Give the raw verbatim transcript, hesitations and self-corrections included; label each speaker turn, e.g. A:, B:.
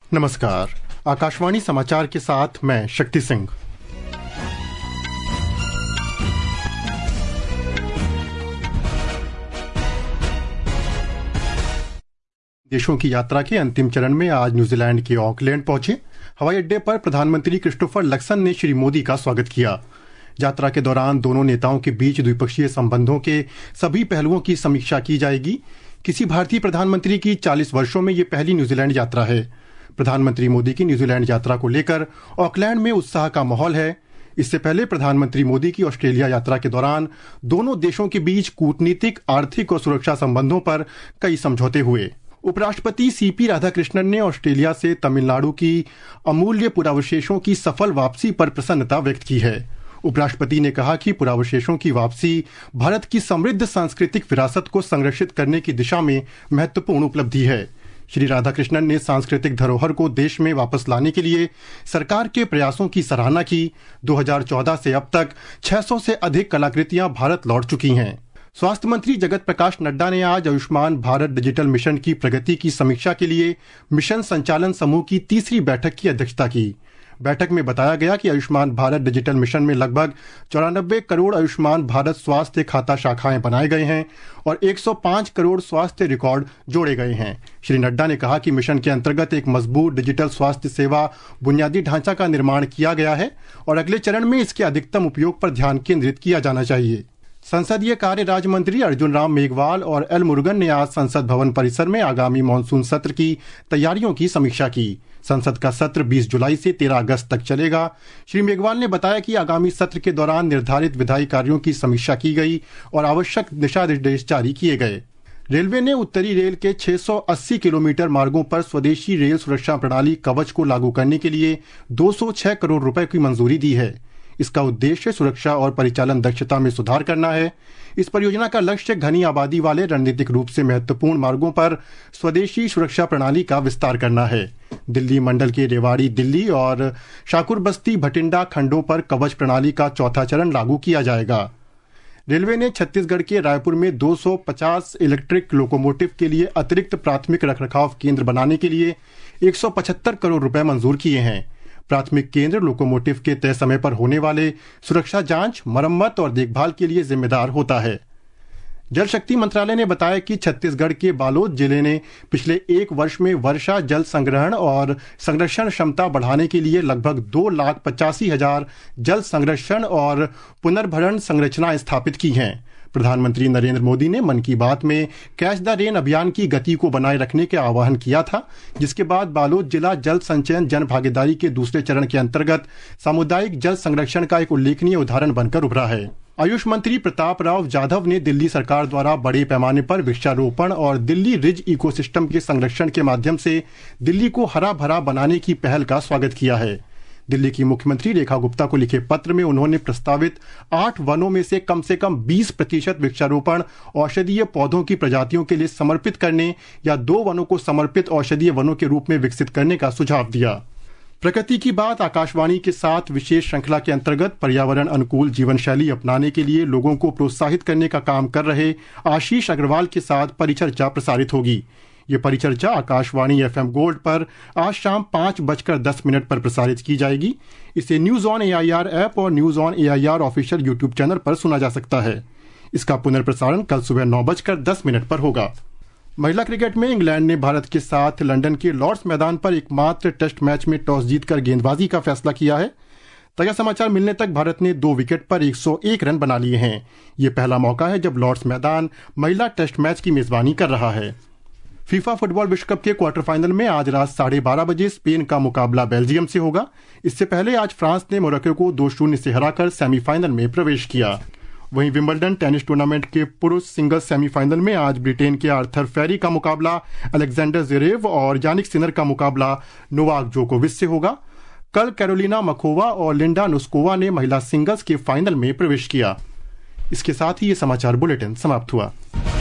A: नमस्कार। आकाशवाणी समाचार के साथ मैं शक्ति सिंह। देशों की यात्रा के अंतिम चरण में आज न्यूजीलैंड के ऑकलैंड पहुंचे। हवाई अड्डे पर प्रधानमंत्री क्रिस्टोफर लक्सन ने श्री मोदी का स्वागत किया। यात्रा के दौरान दोनों नेताओं के बीच द्विपक्षीय संबंधों के सभी पहलुओं की समीक्षा की जाएगी। किसी भारतीय प्रधानमंत्री की चालीस वर्षों में ये पहली न्यूजीलैंड यात्रा है। प्रधानमंत्री मोदी की न्यूजीलैंड यात्रा को लेकर ऑकलैंड में उत्साह का माहौल है। इससे पहले प्रधानमंत्री मोदी की ऑस्ट्रेलिया यात्रा के दौरान दोनों देशों के बीच कूटनीतिक, आर्थिक और सुरक्षा संबंधों पर कई समझौते हुए। उपराष्ट्रपति सीपी राधाकृष्णन ने ऑस्ट्रेलिया से तमिलनाडु की अमूल्य पुरावशेषों की सफल वापसी पर प्रसन्नता व्यक्त की है। उपराष्ट्रपति ने कहा कि पुरावशेषों की वापसी भारत की समृद्ध सांस्कृतिक विरासत को संरक्षित करने की दिशा में महत्वपूर्ण उपलब्धि है। श्री राधाकृष्णन ने सांस्कृतिक धरोहर को देश में वापस लाने के लिए सरकार के प्रयासों की सराहना की। दो हज़ार चौदह से अब तक छह सौ से अधिक कलाकृतियां भारत लौट चुकी हैं। स्वास्थ्य मंत्री जगत प्रकाश नड्डा ने आज आयुष्मान भारत डिजिटल मिशन की प्रगति की समीक्षा के लिए मिशन संचालन समूह की तीसरी बैठक की अध्यक्षता की। बैठक में बताया गया कि आयुष्मान भारत डिजिटल मिशन में लगभग चौरानबे करोड़ आयुष्मान भारत स्वास्थ्य खाता शाखाएं बनाए गए हैं और एक सौ पाँच करोड़ स्वास्थ्य रिकॉर्ड जोड़े गए हैं। श्री नड्डा ने कहा कि मिशन के अंतर्गत एक मजबूत डिजिटल स्वास्थ्य सेवा बुनियादी ढांचा का निर्माण किया गया है और अगले चरण में इसके अधिकतम उपयोग पर ध्यान केंद्रित किया जाना चाहिए। संसदीय कार्य राज्य मंत्री अर्जुन राम मेघवाल और एल मुरुगन ने आज संसद भवन परिसर में आगामी मानसून सत्र की तैयारियों की समीक्षा की। संसद का सत्र बीस जुलाई से तेरह अगस्त तक चलेगा। श्री मेघवाल ने बताया कि आगामी सत्र के दौरान निर्धारित विधायी कार्यों की समीक्षा की गई और आवश्यक दिशा निर्देश जारी किए गए। रेलवे ने उत्तरी रेल के छह सौ अस्सी किलोमीटर मार्गों पर स्वदेशी रेल सुरक्षा प्रणाली कवच को लागू करने के लिए दो सौ छह करोड़ रुपए की मंजूरी दी है। इसका उद्देश्य सुरक्षा और परिचालन दक्षता में सुधार करना है। इस परियोजना का लक्ष्य घनी आबादी वाले रणनीतिक रूप से महत्वपूर्ण मार्गों पर स्वदेशी सुरक्षा प्रणाली का विस्तार करना है। दिल्ली मंडल के रेवाड़ी दिल्ली और शाकुर बस्ती भटिंडा खंडों पर कवच प्रणाली का चौथा चरण लागू किया जाएगा। रेलवे ने छत्तीसगढ़ के रायपुर में दो सौ पचास इलेक्ट्रिक लोकोमोटिव के लिए अतिरिक्त प्राथमिक रखरखाव केंद्र बनाने के लिए एक सौ पचहत्तर करोड़ रुपए मंजूर किए हैं। प्राथमिक केंद्र लोकोमोटिव के तय समय पर होने वाले सुरक्षा जांच, मरम्मत और देखभाल के लिए जिम्मेदार होता है। जल शक्ति मंत्रालय ने बताया कि छत्तीसगढ़ के बालोद जिले ने पिछले एक वर्ष में वर्षा जल संग्रहण और संरक्षण क्षमता बढ़ाने के लिए लगभग दो लाख पचासी हजार जल संरक्षण और पुनर्भरण संरचनाएं स्थापित की हैं। प्रधानमंत्री नरेंद्र मोदी ने मन की बात में कैच द रेन अभियान की गति को बनाए रखने का आह्वान किया था, जिसके बाद बालोद जिला जल संचयन जन भागीदारी के दूसरे चरण के अंतर्गत सामुदायिक जल संरक्षण का एक उल्लेखनीय उदाहरण बनकर उभरा है। आयुष मंत्री प्रताप राव जाधव ने दिल्ली सरकार द्वारा बड़े पैमाने पर वृक्षारोपण और दिल्ली रिज इकोसिस्टम के संरक्षण के माध्यम से दिल्ली को हरा भरा बनाने की पहल का स्वागत किया है। दिल्ली की मुख्यमंत्री रेखा गुप्ता को लिखे पत्र में उन्होंने प्रस्तावित आठ वनों में से कम से कम बीस प्रतिशत वृक्षारोपण औषधीय पौधों की प्रजातियों के लिए समर्पित करने या दो वनों को समर्पित औषधीय वनों के रूप में विकसित करने का सुझाव दिया। प्रकृति की बात आकाशवाणी के साथ विशेष श्रृंखला के अंतर्गत पर्यावरण अनुकूल जीवन शैली अपनाने के लिए लोगों को प्रोत्साहित करने का काम कर रहे आशीष अग्रवाल के साथ परिचर्चा प्रसारित होगी। ये परिचर्चा आकाशवाणी एफएम गोल्ड पर आज शाम पाँच बजकर दस मिनट पर प्रसारित की जाएगी। इसे न्यूज ऑन एआईआर ऐप और news on AIR official YouTube channel पर सुना जा सकता है। इसका पुनर्प्रसारण कल सुबह नौ बजकर दस मिनट पर होगा। महिला क्रिकेट में इंग्लैंड ने भारत के साथ लंदन के लॉर्ड्स मैदान पर एकमात्र टेस्ट मैच में टॉस जीतकर गेंदबाजी का फैसला किया है। ताजा समाचार मिलने तक भारत ने दो विकेट पर एक सौ एक रन बना लिए हैं। ये पहला मौका है जब लॉर्ड्स मैदान महिला टेस्ट मैच की मेजबानी कर रहा है। फीफा फुटबॉल विश्व कप के क्वार्टर फाइनल में आज रात साढ़े बारह बजे स्पेन का मुकाबला बेल्जियम से होगा। इससे पहले आज फ्रांस ने मोरक्को को दो शून्य से हराकर सेमीफाइनल में प्रवेश किया। वहीं विंबलडन टेनिस टूर्नामेंट के पुरुष सिंगल्स सेमीफाइनल में आज ब्रिटेन के आर्थर फेरी का मुकाबला अलेक्जेंडर ज़वेरेव और यानिक सिनर का मुकाबला नोवाक जोकोविच से होगा। कल कैरोलिना मकोवा और लिंडा नुस्कोवा ने महिला सिंगल्स के फाइनल में प्रवेश किया। इसके साथ ही ये समाचार बुलेटिन समाप्त हुआ।